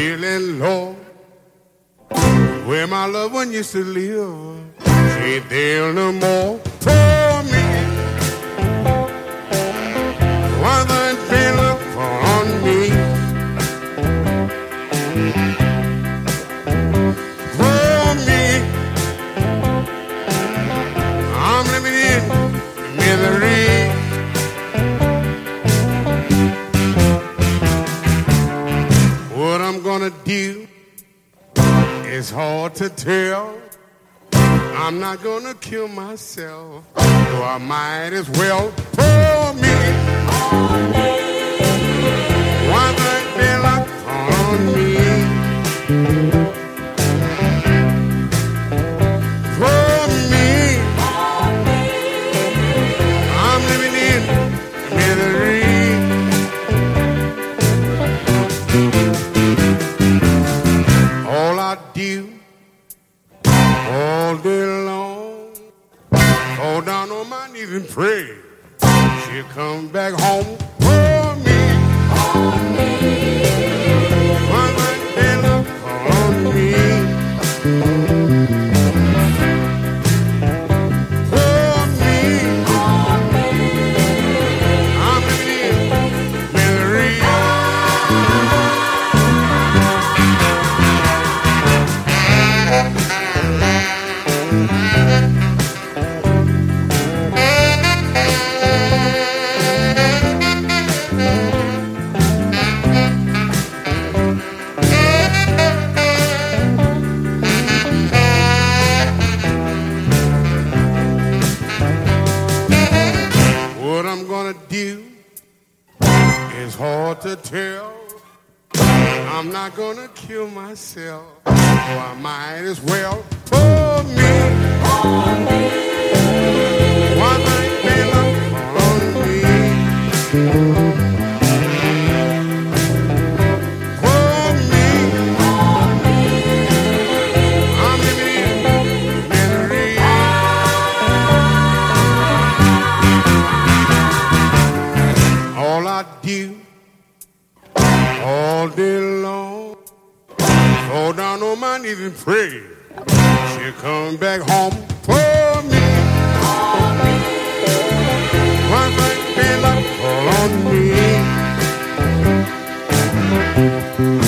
feeling low. Where my loved one used to live, she ain't there no more. For me, one that been upon me. For me, I'm living in misery. What I'm gonna do, it's hard to tell. I'm not gonna kill myself, so I might as well. For me, one thing fell upon me. For me, I'm living in misery. All I do all day long, fall down on my knees and pray. She'll come back home for me. One night fell upon me. For me, I'm living in misery. What I'm gonna do is hard to tell. I'm not gonna kill myself, so I might as well. For me, one night fell upon me. For me, I'm living in misery. All I do all day long, fall down on my knees and pray. She'll come back home for me. One thing fell upon me.